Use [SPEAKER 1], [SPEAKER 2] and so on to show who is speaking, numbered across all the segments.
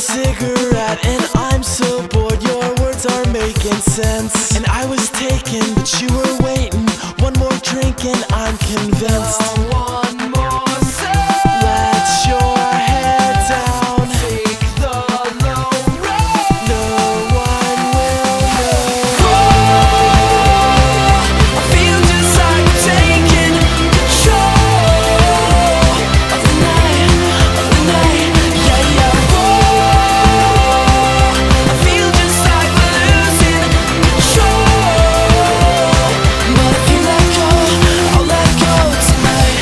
[SPEAKER 1] cigarette and I'm so bored, your words aren't making sense. And I was taken, but you were waiting. One more drink and I'm convinced. One more sip. Let your head down. Take the low road. No one will know. Whoa, I feel just like I'm taking control of the night, yeah, yeah. Whoa, I feel just like we're losing control. But if you let go, I'll let go tonight.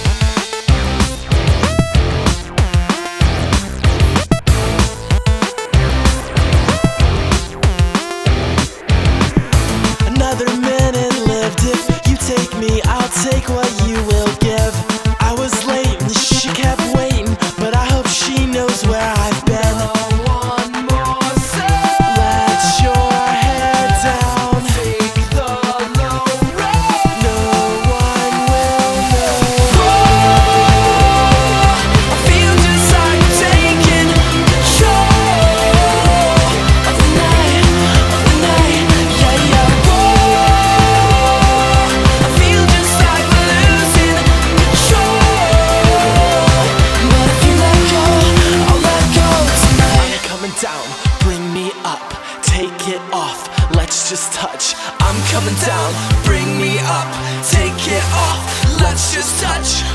[SPEAKER 1] Another minute lived. If you take me, I'll take what you will give. I was late and she kept waiting, but I hope she knows where I've been. One more sip. Let your head down. Take the low road. No one will know. Whoa, I feel just like I'm taking control of the night, yeah, yeah. Whoa, I feel just like we're losing control. But if you let go, I'll let go tonight. I'm coming down, bring me up, take it off, let's just touch. I'm coming down, bring me up, take it off, let's just touch.